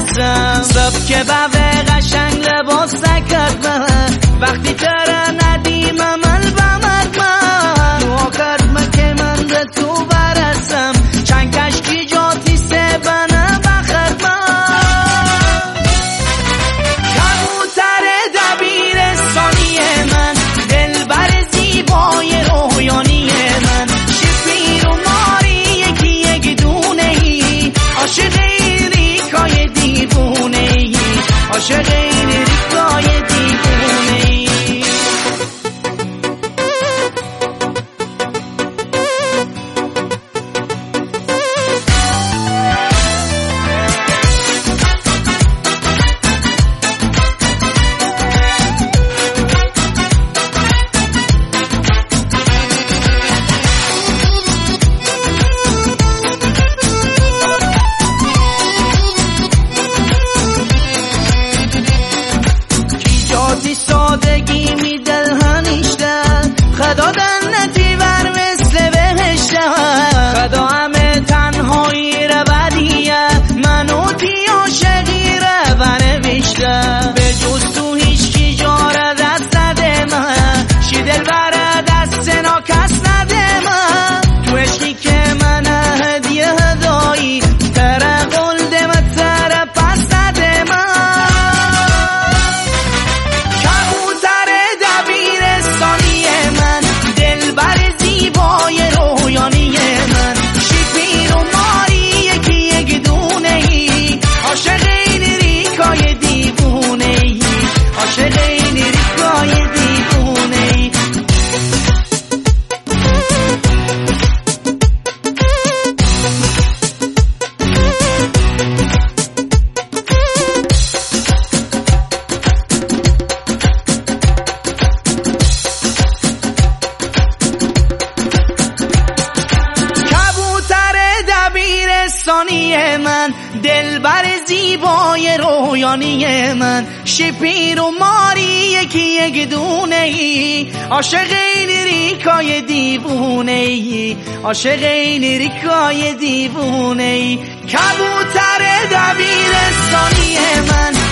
برسم صبح که بوه قشنگ لباس نکرد من وقتی تره ندیم عمل بمرد من دعا کرد من که من به تو برسم چند کشکی جاتی سه بنه بخرد من کبوتر دبیرستانی من دلبر زیبای رویانی من شپیر و ماری یکی دونه ای عاشق این ریکای دیوونه ای عاشق این ریکای دیوونه ای سادگی می دل هنیشته خدا دنتی ور مثل بهشته خدا همه تنهایی رو بدیه منو تی عاشقی رو بنوشته به جز تو هیچکی جاره دست نده من شی دل بره دست نا کس نده من تو عشقی که من هدیه هدایی تره قلده من تره پس نده من من دلبر زیبای رویانی من شپیر و ماری یکی دونه ای عاشق این ریکای دیوونه ای عاشق این ریکای دیوونه ای کبوتر دبیرستانی من